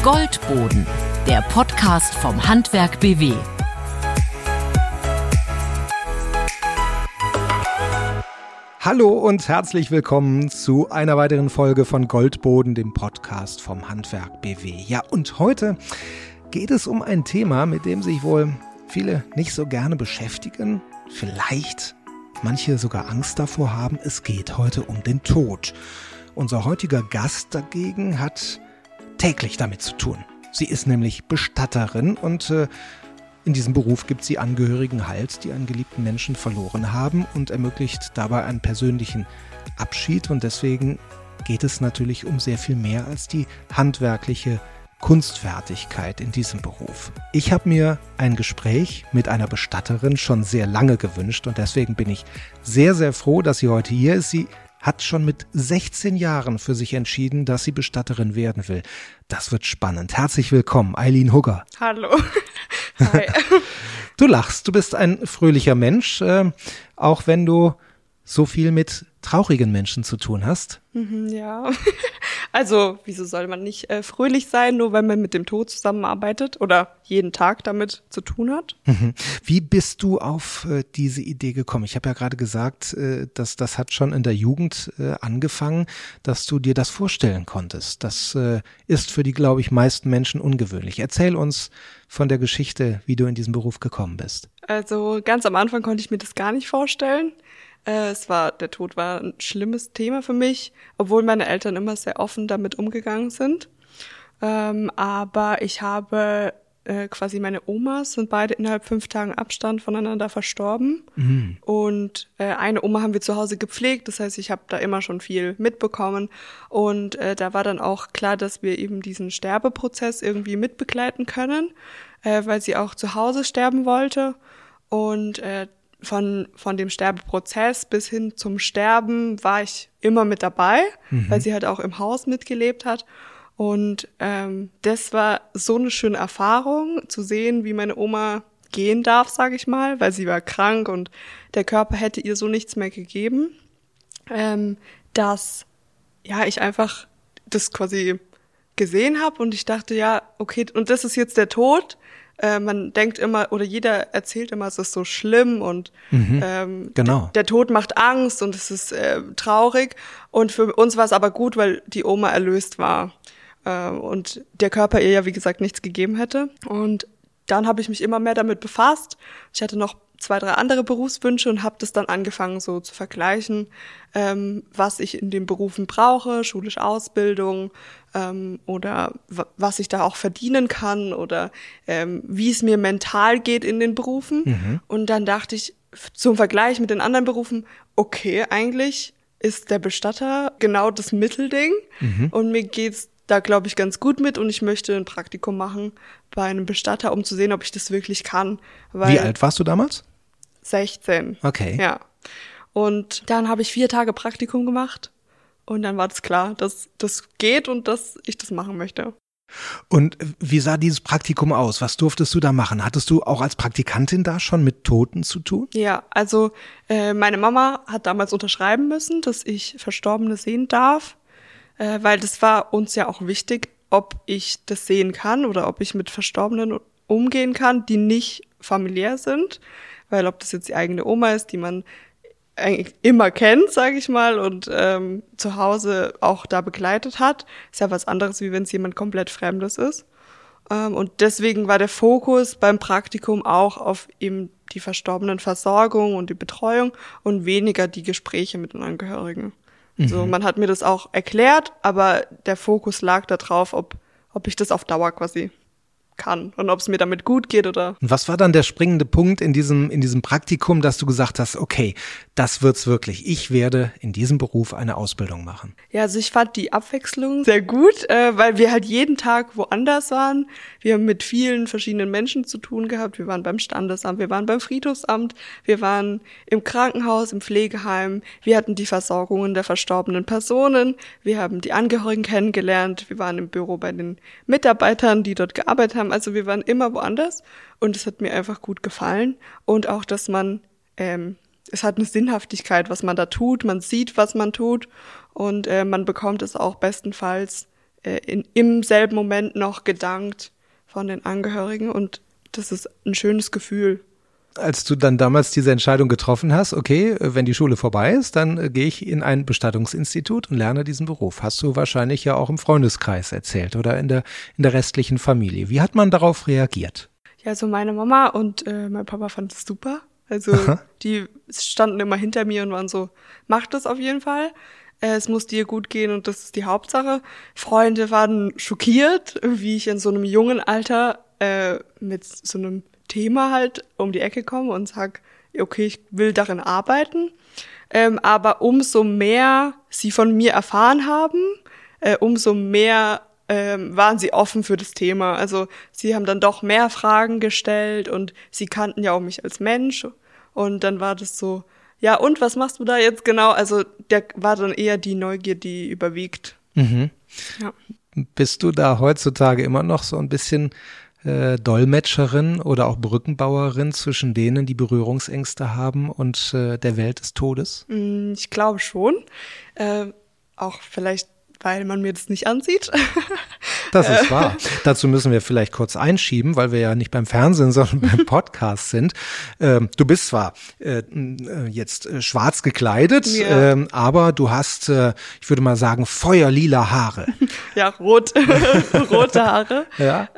Goldboden, der Podcast vom Handwerk BW. Hallo und herzlich willkommen zu einer weiteren Folge von Goldboden, dem Podcast vom Handwerk BW. Ja, und heute geht es um ein Thema, mit dem sich wohl viele nicht so gerne beschäftigen, vielleicht manche sogar Angst davor haben. Es geht heute um den Tod. Unser heutiger Gast dagegen hat täglich damit zu tun. Sie ist nämlich Bestatterin und in diesem Beruf gibt sie Angehörigen Halt, die einen geliebten Menschen verloren haben und ermöglicht dabei einen persönlichen Abschied. Und deswegen geht es natürlich um sehr viel mehr als die handwerkliche Kunstfertigkeit in diesem Beruf. Ich habe mir ein Gespräch mit einer Bestatterin schon sehr lange gewünscht und deswegen bin ich sehr, sehr froh, dass sie heute hier ist. Sie hat schon mit 16 Jahren für sich entschieden, dass sie Bestatterin werden will. Das wird spannend. Herzlich willkommen, Eileen Hugger. Hallo. Hi. Du lachst, du bist ein fröhlicher Mensch, auch wenn du so viel mit traurigen Menschen zu tun hast. Ja, also wieso soll man nicht fröhlich sein, nur weil man mit dem Tod zusammenarbeitet oder jeden Tag damit zu tun hat? Wie bist du auf diese Idee gekommen? Ich habe ja gerade gesagt, dass das hat schon in der Jugend angefangen, dass du dir das vorstellen konntest. Das ist für die, glaube ich, meisten Menschen ungewöhnlich. Erzähl uns von der Geschichte, wie du in diesen Beruf gekommen bist. Also ganz am Anfang konnte ich mir das gar nicht vorstellen. Der Tod war ein schlimmes Thema für mich, obwohl meine Eltern immer sehr offen damit umgegangen sind. Aber ich habe quasi meine Omas sind beide innerhalb 5 Tagen Abstand voneinander verstorben. Mhm. Und eine Oma haben wir zu Hause gepflegt, das heißt, ich habe da immer schon viel mitbekommen. Und da war dann auch klar, dass wir eben diesen Sterbeprozess irgendwie mitbegleiten können, weil sie auch zu Hause sterben wollte. Und von dem Sterbeprozess bis hin zum Sterben war ich immer mit dabei, weil sie halt auch im Haus mitgelebt hat. Und das war so eine schöne Erfahrung, zu sehen, wie meine Oma gehen darf, sage ich mal, weil sie war krank und der Körper hätte ihr so nichts mehr gegeben, dass ich einfach das quasi gesehen habe und ich dachte, ja, okay, und das ist jetzt der Tod. Man denkt immer, oder jeder erzählt immer, es ist so schlimm und genau. Der Tod macht Angst und es ist traurig. Und für uns war es aber gut, weil die Oma erlöst war und der Körper ihr ja, wie gesagt, nichts gegeben hätte. Und dann habe ich mich immer mehr damit befasst. Ich hatte noch 2, 3 andere Berufswünsche und habe das dann angefangen so zu vergleichen, was ich in den Berufen brauche, schulische Ausbildung oder was ich da auch verdienen kann oder wie es mir mental geht in den Berufen. Und dann dachte ich zum Vergleich mit den anderen Berufen, okay, eigentlich ist der Bestatter genau das Mittelding und mir geht's da, glaube ich, ganz gut mit und ich möchte ein Praktikum machen bei einem Bestatter, um zu sehen, ob ich das wirklich kann. Wie alt warst du damals? 16. Okay. Ja. Und dann habe ich 4 Tage Praktikum gemacht und dann war das klar, dass das geht und dass ich das machen möchte. Und wie sah dieses Praktikum aus? Was durftest du da machen? Hattest du auch als Praktikantin da schon mit Toten zu tun? Ja, also meine Mama hat damals unterschreiben müssen, dass ich Verstorbene sehen darf. Weil das war uns ja auch wichtig, ob ich das sehen kann oder ob ich mit Verstorbenen umgehen kann, die nicht familiär sind. Weil ob das jetzt die eigene Oma ist, die man eigentlich immer kennt, sage ich mal, und zu Hause auch da begleitet hat, ist ja was anderes, wie wenn es jemand komplett Fremdes ist. Und deswegen war der Fokus beim Praktikum auch auf eben die Versorbenenversorgung und die Betreuung und weniger die Gespräche mit den Angehörigen. So, man hat mir das auch erklärt, aber der Fokus lag da drauf, ob ich das auf Dauer quasi kann und ob es mir damit gut geht oder. Und was war dann der springende Punkt in diesem Praktikum, dass du gesagt hast, okay, das wird's wirklich. Ich werde in diesem Beruf eine Ausbildung machen. Ja, also ich fand die Abwechslung sehr gut, weil wir halt jeden Tag woanders waren. Wir haben mit vielen verschiedenen Menschen zu tun gehabt. Wir waren beim Standesamt, wir waren beim Friedhofsamt, wir waren im Krankenhaus, im Pflegeheim. Wir hatten die Versorgungen der verstorbenen Personen. Wir haben die Angehörigen kennengelernt. Wir waren im Büro bei den Mitarbeitern, die dort gearbeitet haben. Also wir waren immer woanders und es hat mir einfach gut gefallen. Und auch, dass man, es hat eine Sinnhaftigkeit, was man da tut. Man sieht, was man tut und man bekommt es auch bestenfalls im selben Moment noch gedankt von den Angehörigen und das ist ein schönes Gefühl. Als du dann damals diese Entscheidung getroffen hast, okay, wenn die Schule vorbei ist, dann gehe ich in ein Bestattungsinstitut und lerne diesen Beruf. Hast du wahrscheinlich ja auch im Freundeskreis erzählt oder in der restlichen Familie. Wie hat man darauf reagiert? Ja, also meine Mama und mein Papa fanden es super. Also die standen immer hinter mir und waren so, mach das auf jeden Fall. Es muss dir gut gehen und das ist die Hauptsache. Freunde waren schockiert, wie ich in so einem jungen Alter mit so einem Thema halt um die Ecke komme und sag, okay, ich will darin arbeiten. Aber umso mehr sie von mir erfahren haben, umso mehr waren sie offen für das Thema. Also sie haben dann doch mehr Fragen gestellt und sie kannten ja auch mich als Mensch. Und dann war das so, ja und, was machst du da jetzt genau? Also der war dann eher die Neugier, die überwiegt. Mhm. Ja. Bist du da heutzutage immer noch so ein bisschen Dolmetscherin oder auch Brückenbauerin zwischen denen, die Berührungsängste haben und der Welt des Todes? Ich glaube schon. Auch vielleicht, weil man mir das nicht ansieht. Das ist wahr. Dazu müssen wir vielleicht kurz einschieben, weil wir ja nicht beim Fernsehen, sondern beim Podcast sind. Du bist zwar jetzt schwarz gekleidet, ja. Aber du hast, ich würde mal sagen, feuerlila Haare. Ja, rote Haare. Ja.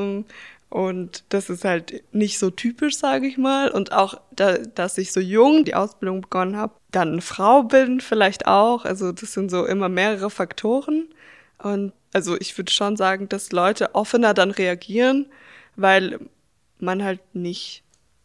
Und das ist halt nicht so typisch, sage ich mal. Und auch, dass ich so jung die Ausbildung begonnen habe, dann eine Frau bin vielleicht auch. Also das sind so immer mehrere Faktoren. Und also ich würde schon sagen, dass Leute offener dann reagieren, weil man halt nicht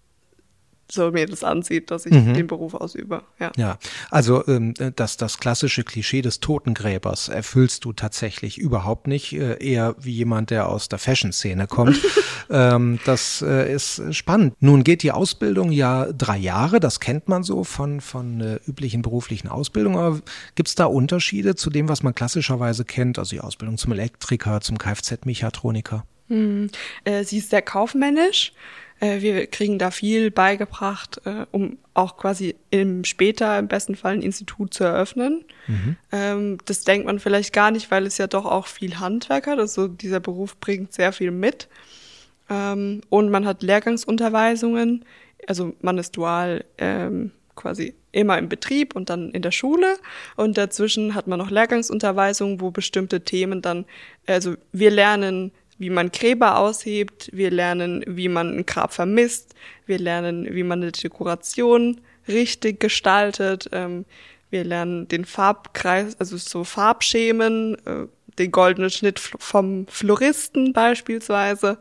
so mir das ansieht, dass ich den Beruf ausübe. Ja, also das klassische Klischee des Totengräbers erfüllst du tatsächlich überhaupt nicht, eher wie jemand, der aus der Fashion-Szene kommt. Das ist spannend. Nun geht die Ausbildung ja 3 Jahre, das kennt man so von üblichen beruflichen Ausbildungen, aber gibt es da Unterschiede zu dem, was man klassischerweise kennt, also die Ausbildung zum Elektriker, zum Kfz-Mechatroniker? Sie ist sehr kaufmännisch. Wir kriegen da viel beigebracht, um auch quasi später im besten Fall ein Institut zu eröffnen. Das denkt man vielleicht gar nicht, weil es ja doch auch viel Handwerk hat. Also dieser Beruf bringt sehr viel mit. Und man hat Lehrgangsunterweisungen. Also man ist dual quasi immer im Betrieb und dann in der Schule. Und dazwischen hat man noch Lehrgangsunterweisungen, wo bestimmte Themen dann, also wir lernen, wie man Gräber aushebt, wir lernen, wie man ein Grab vermisst, wir lernen, wie man eine Dekoration richtig gestaltet, wir lernen den Farbkreis, also so Farbschemen, den goldenen Schnitt vom Floristen beispielsweise.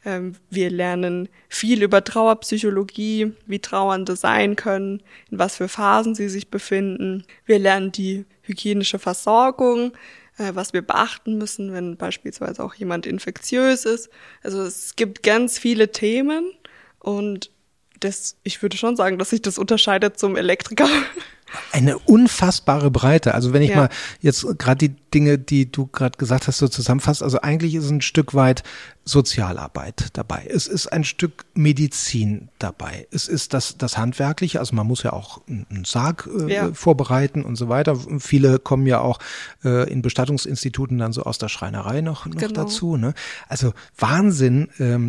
Wir lernen viel über Trauerpsychologie, wie Trauernde sein können, in was für Phasen sie sich befinden. Wir lernen die hygienische Versorgung, was wir beachten müssen, wenn beispielsweise auch jemand infektiös ist. Also es gibt ganz viele Themen und ich würde schon sagen, dass sich das unterscheidet zum Elektriker. Eine unfassbare Breite. Also wenn ich mal jetzt gerade die Dinge, die du gerade gesagt hast, so zusammenfasst, also eigentlich ist ein Stück weit Sozialarbeit dabei. Es ist ein Stück Medizin dabei. Es ist das Handwerkliche, also man muss ja auch einen Sarg vorbereiten und so weiter. Viele kommen ja auch in Bestattungsinstituten dann so aus der Schreinerei noch dazu. Ne? Also Wahnsinn,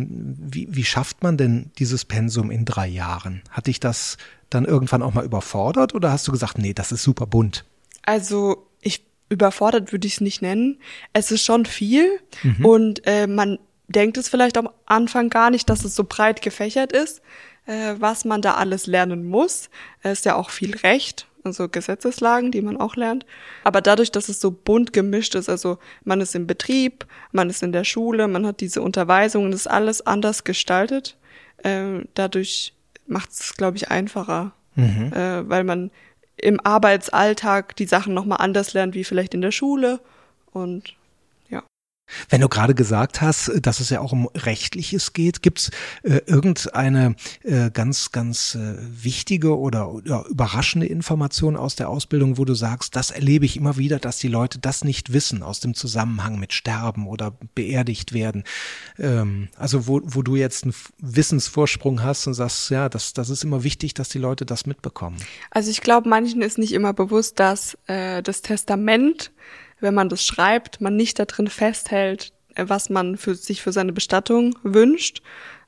wie schafft man denn dieses Pensum in 3 Jahren? Hat dich das dann irgendwann auch mal überfordert oder hast du gesagt, nee, das ist super bunt? Also überfordert würde ich es nicht nennen. Es ist schon viel und man denkt es vielleicht am Anfang gar nicht, dass es so breit gefächert ist, was man da alles lernen muss. Es ist ja auch viel Recht, also Gesetzeslagen, die man auch lernt. Aber dadurch, dass es so bunt gemischt ist, also man ist im Betrieb, man ist in der Schule, man hat diese Unterweisungen, ist alles anders gestaltet. Dadurch macht es, glaube ich, einfacher, weil man im Arbeitsalltag die Sachen nochmal anders lernt, wie vielleicht in der Schule und ja. Wenn du gerade gesagt hast, dass es ja auch um Rechtliches geht, gibt's irgendeine ganz wichtige oder überraschende Information aus der Ausbildung, wo du sagst, das erlebe ich immer wieder, dass die Leute das nicht wissen aus dem Zusammenhang mit Sterben oder beerdigt werden. Also wo du jetzt einen Wissensvorsprung hast und sagst, ja, das ist immer wichtig, dass die Leute das mitbekommen. Also ich glaube, manchen ist nicht immer bewusst, dass das Testament wenn man das schreibt, man nicht da drin festhält, was man sich für seine Bestattung wünscht,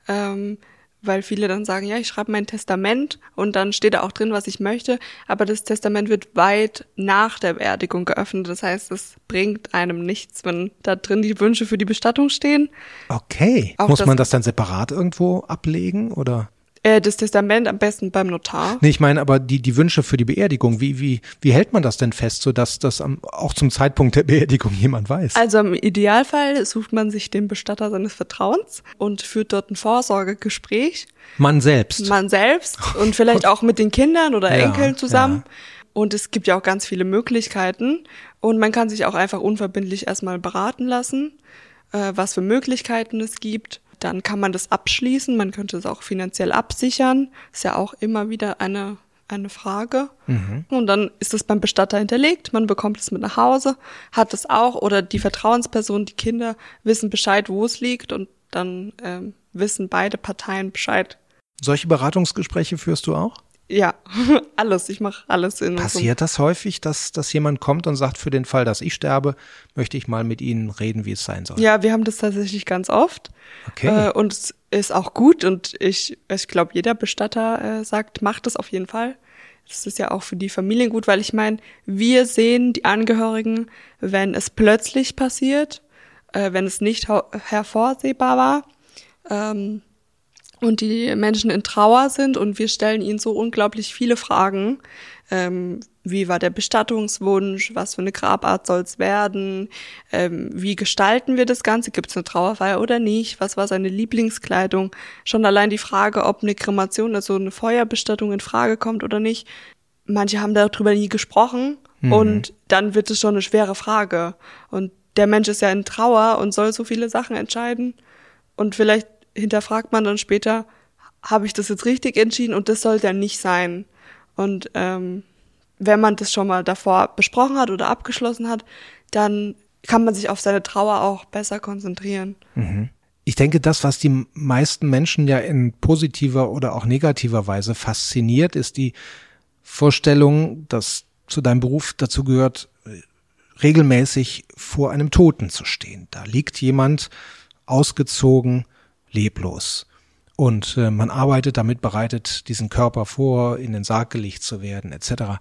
weil viele dann sagen, ja, ich schreibe mein Testament und dann steht da auch drin, was ich möchte, aber das Testament wird weit nach der Beerdigung geöffnet. Das heißt, es bringt einem nichts, wenn da drin die Wünsche für die Bestattung stehen. Okay. Muss man das dann separat irgendwo ablegen, oder? Das Testament am besten beim Notar. Nee, ich meine aber die Wünsche für die Beerdigung, wie hält man das denn fest, sodass das auch zum Zeitpunkt der Beerdigung jemand weiß? Also im Idealfall sucht man sich den Bestatter seines Vertrauens und führt dort ein Vorsorgegespräch. Man selbst Und vielleicht auch mit den Kindern oder Enkeln zusammen. Ja. Und es gibt ja auch ganz viele Möglichkeiten und man kann sich auch einfach unverbindlich erstmal beraten lassen, was für Möglichkeiten es gibt. Dann kann man das abschließen, man könnte es auch finanziell absichern. Ist ja auch immer wieder eine Frage. Mhm. Und dann ist es beim Bestatter hinterlegt, man bekommt es mit nach Hause, hat es auch, oder die Vertrauensperson, die Kinder wissen Bescheid, wo es liegt, und dann wissen beide Parteien Bescheid. Solche Beratungsgespräche führst du auch? Ja, alles. Ich mache alles. Passiert das häufig, dass jemand kommt und sagt, für den Fall, dass ich sterbe, möchte ich mal mit Ihnen reden, wie es sein soll? Ja, wir haben das tatsächlich ganz oft. Okay. Und es ist auch gut, und ich glaube, jeder Bestatter sagt, macht das auf jeden Fall. Das ist ja auch für die Familien gut, weil ich meine, wir sehen die Angehörigen, wenn es plötzlich passiert, wenn es nicht hervorsehbar war, und die Menschen in Trauer sind, und wir stellen ihnen so unglaublich viele Fragen. Wie war der Bestattungswunsch? Was für eine Grabart soll es werden? Wie gestalten wir das Ganze? Gibt es eine Trauerfeier oder nicht? Was war seine Lieblingskleidung? Schon allein die Frage, ob eine Kremation, also eine Feuerbestattung, in Frage kommt oder nicht. Manche haben darüber nie gesprochen, und dann wird es schon eine schwere Frage. Und der Mensch ist ja in Trauer und soll so viele Sachen entscheiden. Und vielleicht hinterfragt man dann später, habe ich das jetzt richtig entschieden, und das soll dann nicht sein. Und wenn man das schon mal davor besprochen hat oder abgeschlossen hat, dann kann man sich auf seine Trauer auch besser konzentrieren. Mhm. Ich denke, das, was die meisten Menschen ja in positiver oder auch negativer Weise fasziniert, ist die Vorstellung, dass zu deinem Beruf dazu gehört, regelmäßig vor einem Toten zu stehen. Da liegt jemand ausgezogen, leblos. Und man arbeitet damit, bereitet diesen Körper vor, in den Sarg gelegt zu werden, etc.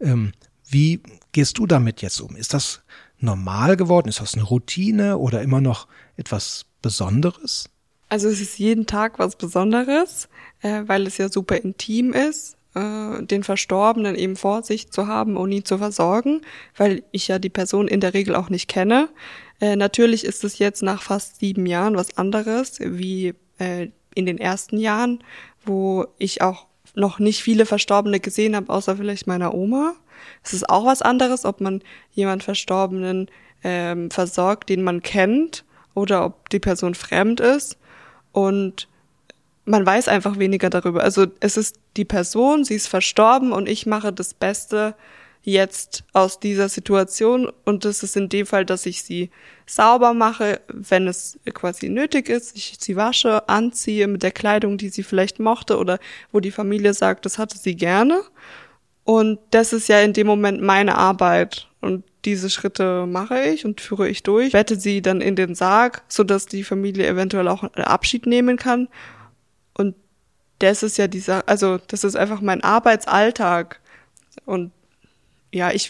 Wie gehst du damit jetzt um? Ist das normal geworden? Ist das eine Routine oder immer noch etwas Besonderes? Also es ist jeden Tag was Besonderes, weil es ja super intim ist, den Verstorbenen eben vor sich zu haben und ihn zu versorgen, weil ich ja die Person in der Regel auch nicht kenne. Natürlich ist es jetzt nach fast 7 Jahren was anderes, wie in den ersten Jahren, wo ich auch noch nicht viele Verstorbene gesehen habe, außer vielleicht meiner Oma. Es ist auch was anderes, ob man jemand Verstorbenen versorgt, den man kennt, oder ob die Person fremd ist. Und man weiß einfach weniger darüber. Also es ist die Person, sie ist verstorben, und ich mache das Beste jetzt aus dieser Situation, und das ist in dem Fall, dass ich sie sauber mache, wenn es quasi nötig ist. Ich sie wasche, anziehe mit der Kleidung, die sie vielleicht mochte oder wo die Familie sagt, das hatte sie gerne. Und das ist ja in dem Moment meine Arbeit, und diese Schritte mache ich und führe ich durch. Bette sie dann in den Sarg, sodass die Familie eventuell auch Abschied nehmen kann. Und das ist ja also das ist einfach mein Arbeitsalltag. Und ja, ich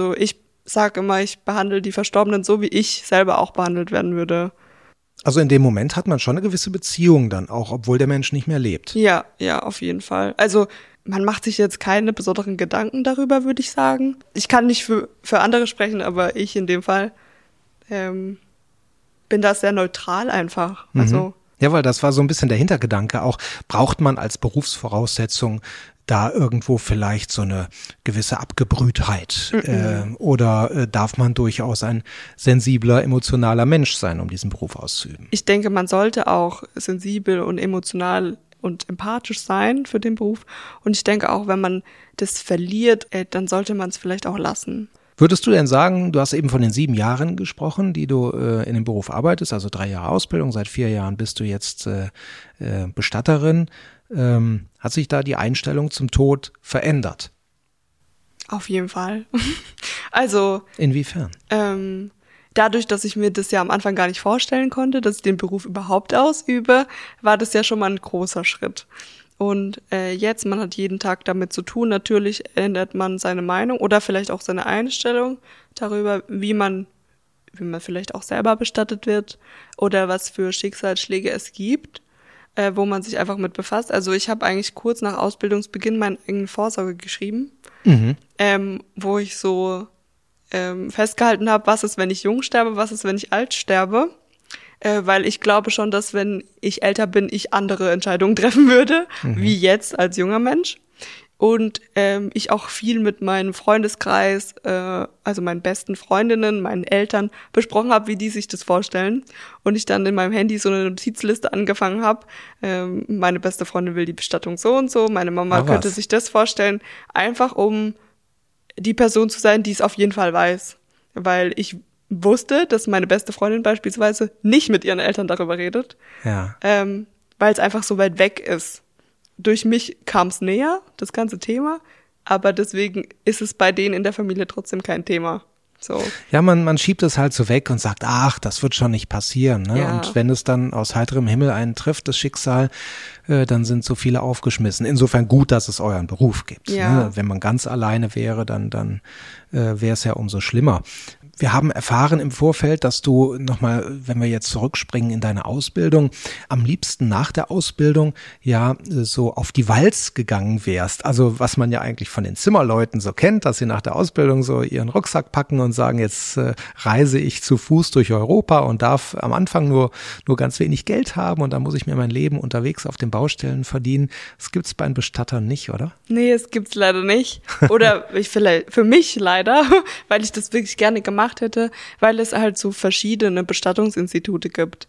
sage immer, ich behandle die Verstorbenen so, wie ich selber auch behandelt werden würde. Also in dem Moment hat man schon eine gewisse Beziehung dann auch, obwohl der Mensch nicht mehr lebt. Ja, auf jeden Fall. Also man macht sich jetzt keine besonderen Gedanken darüber, würde ich sagen. Ich kann nicht für andere sprechen, aber ich in dem Fall bin da sehr neutral einfach. Also ja, weil das war so ein bisschen der Hintergedanke auch. Braucht man als Berufsvoraussetzung da irgendwo vielleicht so eine gewisse Abgebrühtheit? Oder darf man durchaus ein sensibler, emotionaler Mensch sein, um diesen Beruf auszuüben? Ich denke, man sollte auch sensibel und emotional und empathisch sein für den Beruf. Und ich denke auch, wenn man das verliert, dann sollte man es vielleicht auch lassen. Würdest du denn sagen, du hast eben von den 7 Jahren gesprochen, die du in dem Beruf arbeitest, also 3 Jahre Ausbildung, seit 4 Jahren bist du jetzt Bestatterin. Hat sich da die Einstellung zum Tod verändert? Auf jeden Fall. Also. Inwiefern? Dadurch, dass ich mir das ja am Anfang gar nicht vorstellen konnte, dass ich den Beruf überhaupt ausübe, war das ja schon mal ein großer Schritt. Und jetzt, man hat jeden Tag damit zu tun. Natürlich ändert man seine Meinung oder vielleicht auch seine Einstellung darüber, wie man vielleicht auch selber bestattet wird oder was für Schicksalsschläge es gibt, wo man sich einfach mit befasst. Also ich habe eigentlich kurz nach Ausbildungsbeginn meine eigene Vorsorge geschrieben, wo ich so festgehalten habe, was ist, wenn ich jung sterbe, was ist, wenn ich alt sterbe. Weil ich glaube schon, dass wenn ich älter bin, ich andere Entscheidungen treffen würde, wie jetzt als junger Mensch. Und ich auch viel mit meinem Freundeskreis, also meinen besten Freundinnen, meinen Eltern besprochen habe, wie die sich das vorstellen. Und ich dann in meinem Handy so eine Notizliste angefangen habe. Meine beste Freundin will die Bestattung so und so, meine Mama könnte sich das vorstellen, einfach um die Person zu sein, die es auf jeden Fall weiß. Weil ich wusste, dass meine beste Freundin beispielsweise nicht mit ihren Eltern darüber redet, weil es einfach so weit weg ist. Durch mich kam es näher, das ganze Thema, aber deswegen ist es bei denen in der Familie trotzdem kein Thema. So. Ja, man schiebt es halt so weg und sagt, ach, das wird schon nicht passieren. Ne? Ja. Und wenn es dann aus heiterem Himmel einen trifft, das Schicksal, dann sind so viele aufgeschmissen. Insofern gut, dass es euren Beruf gibt. Ja. Ne? Wenn man ganz alleine wäre, dann wäre es ja umso schlimmer. Wir haben erfahren im Vorfeld, dass du nochmal, wenn wir jetzt zurückspringen in deine Ausbildung, am liebsten nach der Ausbildung ja so auf die Walz gegangen wärst. Also was man ja eigentlich von den Zimmerleuten so kennt, dass sie nach der Ausbildung so ihren Rucksack packen und sagen, jetzt reise ich zu Fuß durch Europa und darf am Anfang nur ganz wenig Geld haben und dann muss ich mir mein Leben unterwegs auf den Baustellen verdienen. Das gibt's bei den Bestattern nicht, oder? Nee, es gibt's leider nicht. Oder vielleicht für mich leider, weil ich das wirklich gerne gemacht hätte, weil es halt so verschiedene Bestattungsinstitute gibt.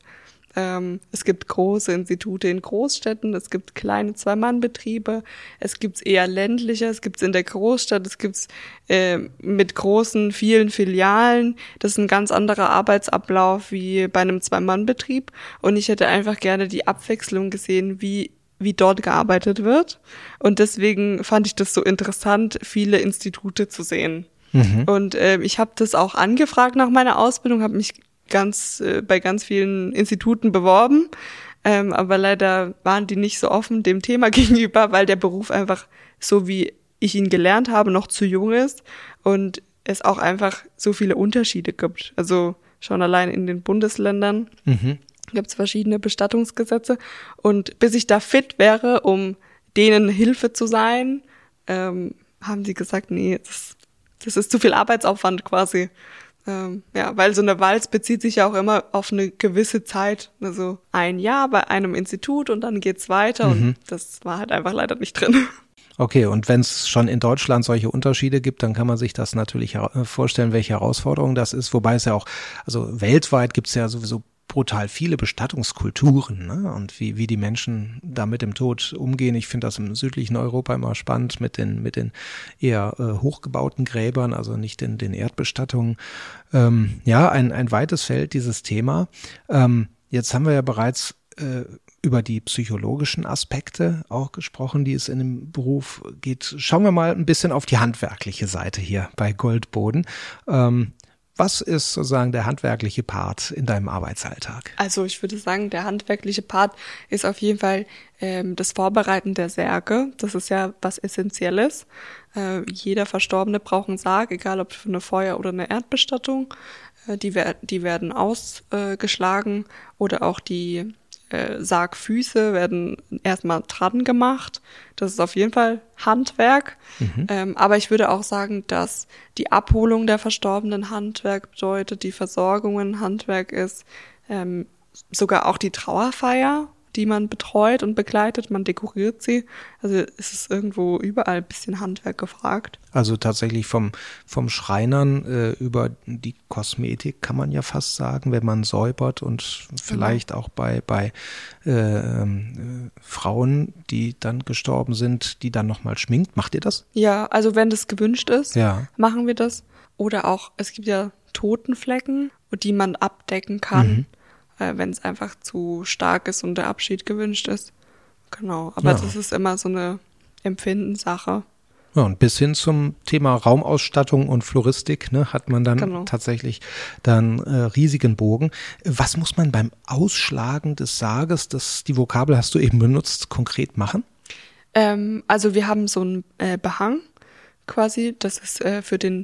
Es gibt große Institute in Großstädten, es gibt kleine Zwei-Mann-Betriebe, es gibt's eher ländlicher, es gibt's in der Großstadt, es gibt's mit großen, vielen Filialen. Das ist ein ganz anderer Arbeitsablauf wie bei einem Zwei-Mann-Betrieb. Und ich hätte einfach gerne die Abwechslung gesehen, wie dort gearbeitet wird. Und deswegen fand ich das so interessant, viele Institute zu sehen. Und ich habe das auch angefragt nach meiner Ausbildung, habe mich bei ganz vielen Instituten beworben, aber leider waren die nicht so offen dem Thema gegenüber, weil der Beruf einfach, so wie ich ihn gelernt habe, noch zu jung ist und es auch einfach so viele Unterschiede gibt. Also schon allein in den Bundesländern gibt es verschiedene Bestattungsgesetze und bis ich da fit wäre, um denen Hilfe zu sein, haben sie gesagt, nee, das ist zu viel Arbeitsaufwand quasi. Weil so eine Walz bezieht sich ja auch immer auf eine gewisse Zeit. Also ein Jahr bei einem Institut und dann geht's weiter und das war halt einfach leider nicht drin. Okay, und wenn es schon in Deutschland solche Unterschiede gibt, dann kann man sich das natürlich vorstellen, welche Herausforderung das ist. Wobei es ja auch, also weltweit gibt es ja sowieso brutal viele Bestattungskulturen, ne? Und wie die Menschen da mit dem Tod umgehen. Ich finde das im südlichen Europa immer spannend mit den eher hochgebauten Gräbern, also nicht den Erdbestattungen. Ein weites Feld, dieses Thema. Jetzt haben wir ja bereits über die psychologischen Aspekte auch gesprochen, die es in dem Beruf geht. Schauen wir mal ein bisschen auf die handwerkliche Seite hier bei Goldboden. Was ist sozusagen der handwerkliche Part in deinem Arbeitsalltag? Also ich würde sagen, der handwerkliche Part ist auf jeden Fall das Vorbereiten der Särge. Das ist ja was Essentielles. Jeder Verstorbene braucht einen Sarg, egal ob für eine Feuer- oder eine Erdbestattung. Die werden ausgeschlagen oder auch die Sargfüße werden erstmal dran gemacht. Das ist auf jeden Fall Handwerk. Aber ich würde auch sagen, dass die Abholung der Verstorbenen Handwerk bedeutet, die Versorgung Handwerk ist, sogar auch die Trauerfeier, die man betreut und begleitet, man dekoriert sie. Also es ist irgendwo überall ein bisschen Handwerk gefragt. Also tatsächlich vom Schreinern über die Kosmetik kann man ja fast sagen, wenn man säubert und vielleicht auch bei Frauen, die dann gestorben sind, die dann nochmal schminkt. Macht ihr das? Ja, also wenn das gewünscht ist, machen wir das. Oder auch, es gibt ja Totenflecken, die man abdecken kann, wenn es einfach zu stark ist und der Abschied gewünscht ist. Genau, aber das ist immer so eine Empfindenssache. Ja, und bis hin zum Thema Raumausstattung und Floristik, ne, hat man dann tatsächlich dann riesigen Bogen. Was muss man beim Ausschlagen des Sarges, die Vokabel hast du eben benutzt, konkret machen? Also wir haben so einen Behang quasi, das ist für den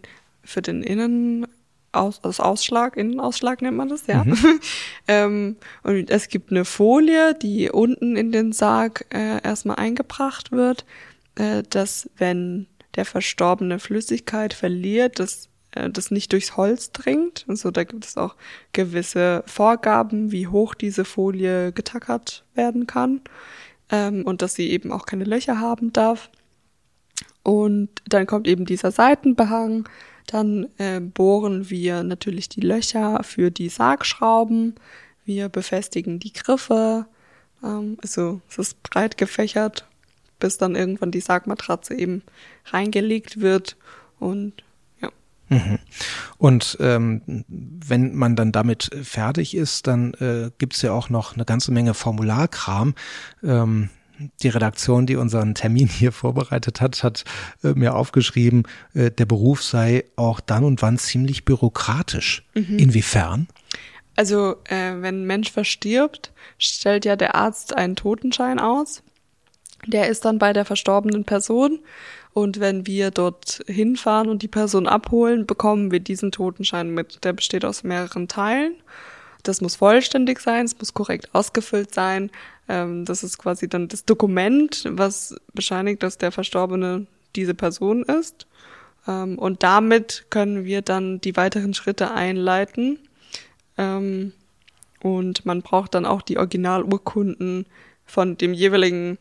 Ausschlag, Innenausschlag nennt man das, ja. Und es gibt eine Folie, die unten in den Sarg erstmal eingebracht wird, dass wenn der Verstorbene Flüssigkeit verliert, dass das nicht durchs Holz dringt. Also da gibt es auch gewisse Vorgaben, wie hoch diese Folie getackert werden kann, und dass sie eben auch keine Löcher haben darf. Und dann kommt eben dieser Seitenbehang. Dann bohren wir natürlich die Löcher für die Sargschrauben. Wir befestigen die Griffe. Also es ist breit gefächert, bis dann irgendwann die Sargmatratze eben reingelegt wird. Und ja. Und wenn man dann damit fertig ist, dann gibt's ja auch noch eine ganze Menge Formularkram. Die Redaktion, die unseren Termin hier vorbereitet hat mir aufgeschrieben, der Beruf sei auch dann und wann ziemlich bürokratisch. Inwiefern? Also wenn ein Mensch verstirbt, stellt ja der Arzt einen Totenschein aus. Der ist dann bei der verstorbenen Person. Und wenn wir dort hinfahren und die Person abholen, bekommen wir diesen Totenschein mit. Der besteht aus mehreren Teilen. Das muss vollständig sein, es muss korrekt ausgefüllt sein. Das ist quasi dann das Dokument, was bescheinigt, dass der Verstorbene diese Person ist. Und damit können wir dann die weiteren Schritte einleiten. Und man braucht dann auch die Originalurkunden von dem jeweiligen,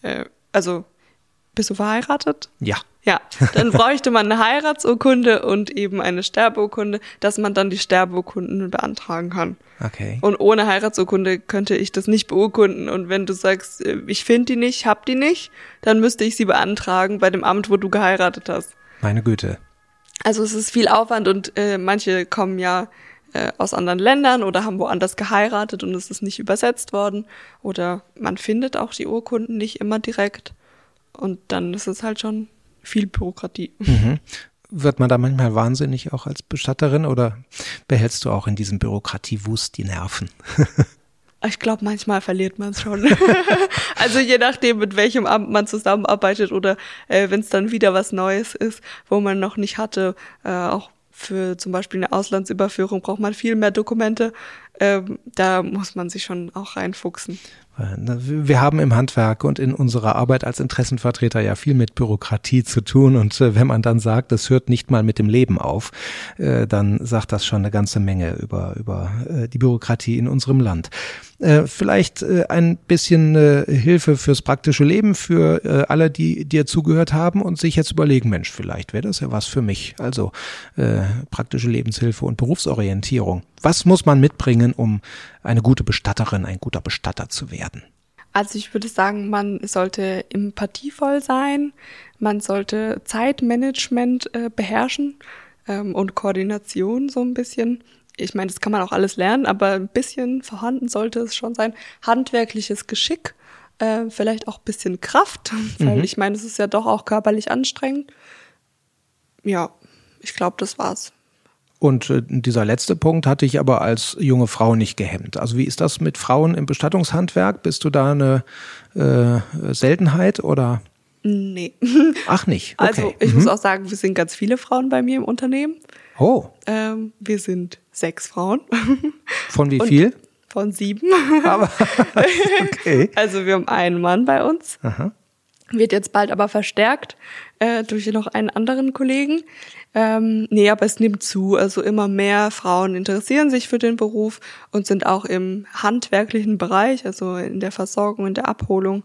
bist du verheiratet? Ja. Ja, dann bräuchte man eine Heiratsurkunde und eben eine Sterbeurkunde, dass man dann die Sterbeurkunden beantragen kann. Okay. Und ohne Heiratsurkunde könnte ich das nicht beurkunden. Und wenn du sagst, ich finde die nicht, hab die nicht, dann müsste ich sie beantragen bei dem Amt, wo du geheiratet hast. Meine Güte. Also es ist viel Aufwand und manche kommen ja aus anderen Ländern oder haben woanders geheiratet und es ist nicht übersetzt worden. Oder man findet auch die Urkunden nicht immer direkt. Und dann ist es halt schon viel Bürokratie. Wird man da manchmal wahnsinnig auch als Bestatterin oder behältst du auch in diesem Bürokratiewust die Nerven? Ich glaube, manchmal verliert man es schon. Also je nachdem, mit welchem Amt man zusammenarbeitet oder wenn es dann wieder was Neues ist, wo man noch nicht hatte, auch für zum Beispiel eine Auslandsüberführung braucht man viel mehr Dokumente. Da muss man sich schon auch reinfuchsen. Wir haben im Handwerk und in unserer Arbeit als Interessenvertreter ja viel mit Bürokratie zu tun und wenn man dann sagt, das hört nicht mal mit dem Leben auf, dann sagt das schon eine ganze Menge über die Bürokratie in unserem Land. Vielleicht ein bisschen Hilfe fürs praktische Leben für alle, die dir zugehört haben und sich jetzt überlegen, Mensch, vielleicht wäre das ja was für mich. Also praktische Lebenshilfe und Berufsorientierung. Was muss man mitbringen, um eine gute Bestatterin, ein guter Bestatter zu werden? Also ich würde sagen, man sollte empathievoll sein, man sollte Zeitmanagement beherrschen und Koordination so ein bisschen. Ich meine, das kann man auch alles lernen, aber ein bisschen vorhanden sollte es schon sein. Handwerkliches Geschick, vielleicht auch ein bisschen Kraft, weil ich meine, es ist ja doch auch körperlich anstrengend. Ja, ich glaube, das war's. Und dieser letzte Punkt hatte ich aber als junge Frau nicht gehemmt. Also wie ist das mit Frauen im Bestattungshandwerk? Bist du da eine Seltenheit oder? Nee. Ach nicht, okay. Also ich muss auch sagen, wir sind ganz viele Frauen bei mir im Unternehmen. Oh. Wir sind 6 Frauen. Von wie viel? Von 7. Aber, okay. Also wir haben einen Mann bei uns. Aha. Wird jetzt bald aber verstärkt durch noch einen anderen Kollegen. Nee, aber es nimmt zu. Also immer mehr Frauen interessieren sich für den Beruf und sind auch im handwerklichen Bereich, also in der Versorgung, in der Abholung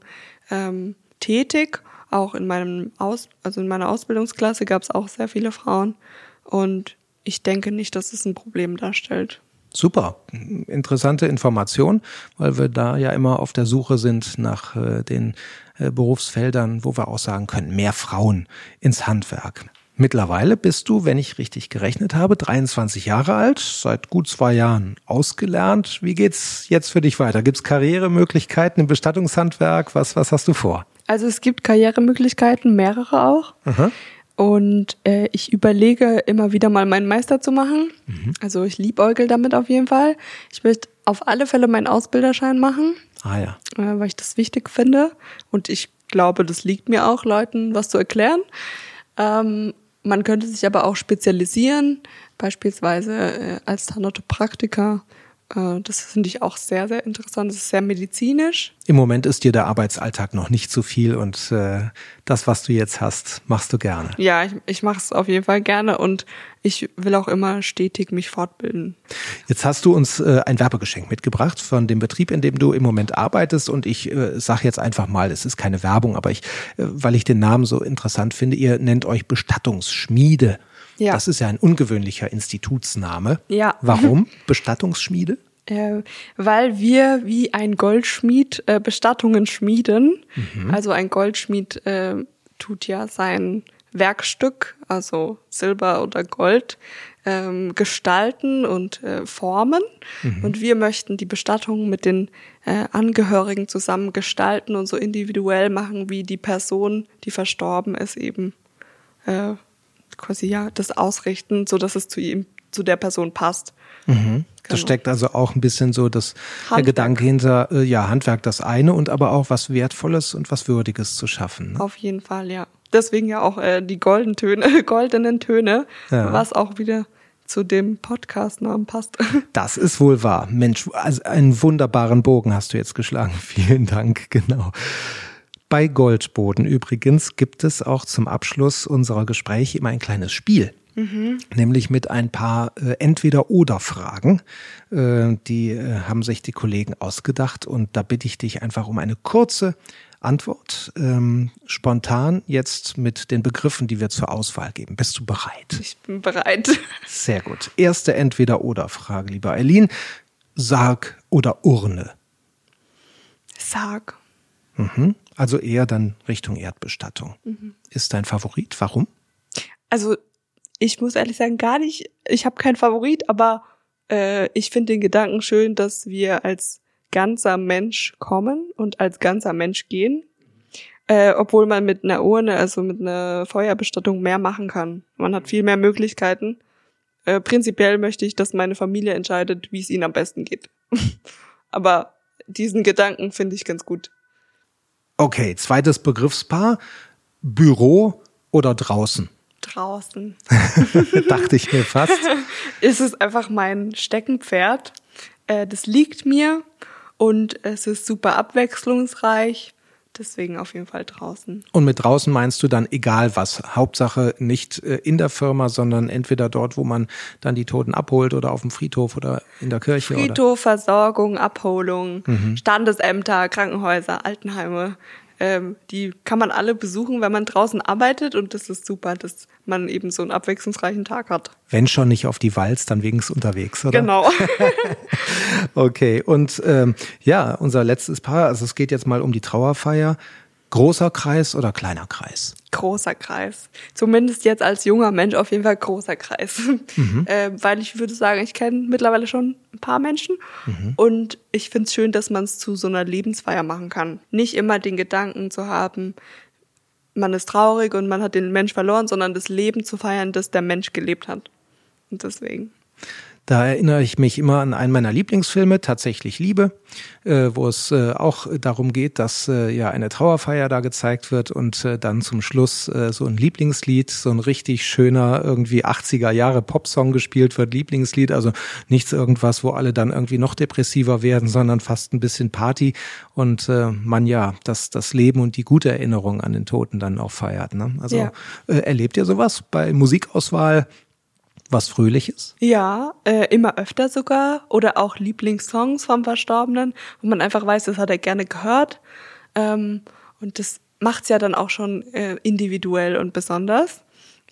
tätig. Auch in meiner Ausbildungsklasse gab es auch sehr viele Frauen. Und ich denke nicht, dass es ein Problem darstellt. Super, interessante Information, weil wir da ja immer auf der Suche sind nach den Berufsfeldern, wo wir auch sagen können, mehr Frauen ins Handwerk. Mittlerweile bist du, wenn ich richtig gerechnet habe, 23 Jahre alt, seit gut 2 Jahren ausgelernt. Wie geht's jetzt für dich weiter? Gibt's Karrieremöglichkeiten im Bestattungshandwerk? Was hast du vor? Also es gibt Karrieremöglichkeiten, mehrere auch. Aha. Und ich überlege immer wieder mal meinen Meister zu machen. Also ich liebäugel damit auf jeden Fall. Ich möchte auf alle Fälle meinen Ausbilderschein machen, weil ich das wichtig finde. Und ich glaube, das liegt mir auch, Leuten was zu erklären. Man könnte sich aber auch spezialisieren, beispielsweise als Thanatopraktiker. Das finde ich auch sehr, sehr interessant. Das ist sehr medizinisch. Im Moment ist dir der Arbeitsalltag noch nicht so viel und das, was du jetzt hast, machst du gerne. Ja, ich mache es auf jeden Fall gerne und ich will auch immer stetig mich fortbilden. Jetzt hast du uns ein Werbegeschenk mitgebracht von dem Betrieb, in dem du im Moment arbeitest und ich sage jetzt einfach mal, es ist keine Werbung, aber weil ich den Namen so interessant finde, ihr nennt euch Bestattungsschmiede. Ja. Das ist ja ein ungewöhnlicher Institutsname. Ja. Warum Bestattungsschmiede? Weil wir wie ein Goldschmied Bestattungen schmieden. Also ein Goldschmied tut ja sein Werkstück, also Silber oder Gold, gestalten und formen. Und wir möchten die Bestattung mit den Angehörigen zusammen gestalten und so individuell machen, wie die Person, die verstorben ist, eben quasi das ausrichten, so dass es zu der Person passt. Genau. Da steckt also auch ein bisschen so der Gedanke hinter, Handwerk das eine und aber auch was Wertvolles und was Würdiges zu schaffen. Ne? Auf jeden Fall, ja. Deswegen ja auch die goldenen Töne, was auch wieder zu dem Podcast-Namen passt. Das ist wohl wahr. Mensch, also einen wunderbaren Bogen hast du jetzt geschlagen. Vielen Dank, genau. Bei Goldboden übrigens gibt es auch zum Abschluss unserer Gespräche immer ein kleines Spiel. Nämlich mit ein paar Entweder-Oder-Fragen. Die haben sich die Kollegen ausgedacht und da bitte ich dich einfach um eine kurze Antwort. Spontan jetzt mit den Begriffen, die wir zur Auswahl geben. Bist du bereit? Ich bin bereit. Sehr gut. Erste Entweder-Oder-Frage, liebe Eileen. Sarg oder Urne? Sarg. Also eher dann Richtung Erdbestattung. Ist dein Favorit? Warum? Also ich muss ehrlich sagen, gar nicht. Ich habe keinen Favorit, aber ich finde den Gedanken schön, dass wir als ganzer Mensch kommen und als ganzer Mensch gehen. Obwohl man mit einer Urne, also mit einer Feuerbestattung mehr machen kann. Man hat viel mehr Möglichkeiten. Prinzipiell möchte ich, dass meine Familie entscheidet, wie es ihnen am besten geht. Aber diesen Gedanken finde ich ganz gut. Okay, zweites Begriffspaar. Büro oder draußen? Draußen. Dachte ich mir fast. Es ist einfach mein Steckenpferd. Das liegt mir und es ist super abwechslungsreich. Deswegen auf jeden Fall draußen. Und mit draußen meinst du dann egal was? Hauptsache nicht in der Firma, sondern entweder dort, wo man dann die Toten abholt oder auf dem Friedhof oder in der Kirche? Friedhof, oder? Versorgung, Abholung, Standesämter, Krankenhäuser, Altenheime. Die kann man alle besuchen, wenn man draußen arbeitet und das ist super, dass man eben so einen abwechslungsreichen Tag hat. Wenn schon nicht auf die Walz, dann wenigstens unterwegs, oder? Genau. Okay, und unser letztes Paar, also es geht jetzt mal um die Trauerfeier. Großer Kreis oder kleiner Kreis? Großer Kreis. Zumindest jetzt als junger Mensch auf jeden Fall großer Kreis. Weil ich würde sagen, ich kenne mittlerweile schon ein paar Menschen. Und ich finde es schön, dass man es zu so einer Lebensfeier machen kann. Nicht immer den Gedanken zu haben, man ist traurig und man hat den Mensch verloren, sondern das Leben zu feiern, das der Mensch gelebt hat. Und deswegen. Da erinnere ich mich immer an einen meiner Lieblingsfilme, Tatsächlich Liebe, wo es auch darum geht, dass eine Trauerfeier da gezeigt wird und dann zum Schluss so ein Lieblingslied, so ein richtig schöner irgendwie 80er Jahre Popsong gespielt wird, Lieblingslied, also nichts irgendwas, wo alle dann irgendwie noch depressiver werden, sondern fast ein bisschen Party und man das Leben und die gute Erinnerung an den Toten dann auch feiert. Ne? Also erlebt ihr sowas bei Musikauswahl? Was Fröhliches? Ja, immer öfter sogar. Oder auch Lieblingssongs vom Verstorbenen, wo man einfach weiß, das hat er gerne gehört. Und das macht's ja dann auch schon individuell und besonders,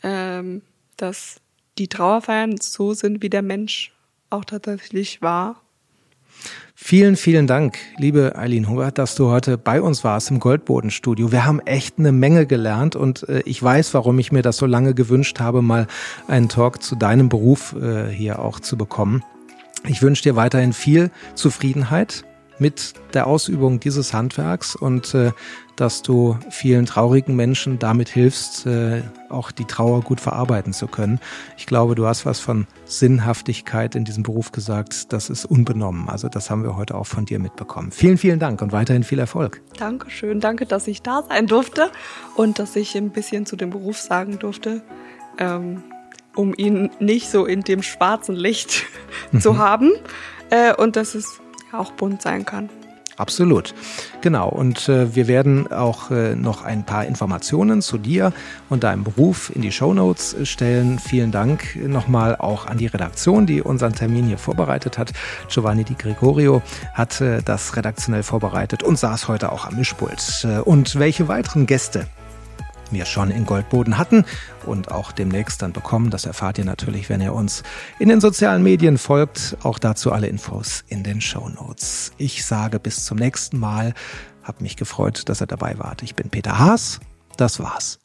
dass die Trauerfeiern so sind, wie der Mensch auch tatsächlich war. Vielen, vielen Dank, liebe Eileen Hubert, dass du heute bei uns warst im Goldboden-Studio. Wir haben echt eine Menge gelernt und ich weiß, warum ich mir das so lange gewünscht habe, mal einen Talk zu deinem Beruf hier auch zu bekommen. Ich wünsche dir weiterhin viel Zufriedenheit mit der Ausübung dieses Handwerks und dass du vielen traurigen Menschen damit hilfst, auch die Trauer gut verarbeiten zu können. Ich glaube, du hast was von Sinnhaftigkeit in diesem Beruf gesagt. Das ist unbenommen. Also das haben wir heute auch von dir mitbekommen. Vielen, vielen Dank und weiterhin viel Erfolg. Dankeschön. Danke, dass ich da sein durfte und dass ich ein bisschen zu dem Beruf sagen durfte, um ihn nicht so in dem schwarzen Licht zu haben und dass es auch bunt sein kann. Absolut, genau. Und wir werden auch noch ein paar Informationen zu dir und deinem Beruf in die Shownotes stellen. Vielen Dank nochmal auch an die Redaktion, die unseren Termin hier vorbereitet hat. Giovanni Di Gregorio hat das redaktionell vorbereitet und saß heute auch am Mischpult. Und welche weiteren Gäste wir schon in Goldboden hatten und auch demnächst dann bekommen, das erfahrt ihr natürlich, wenn ihr uns in den sozialen Medien folgt. Auch dazu alle Infos in den Shownotes. Ich sage bis zum nächsten Mal. Hab mich gefreut, dass ihr dabei wart. Ich bin Peter Haas. Das war's.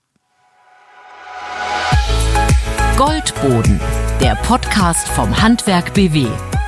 Goldboden, der Podcast vom Handwerk BW.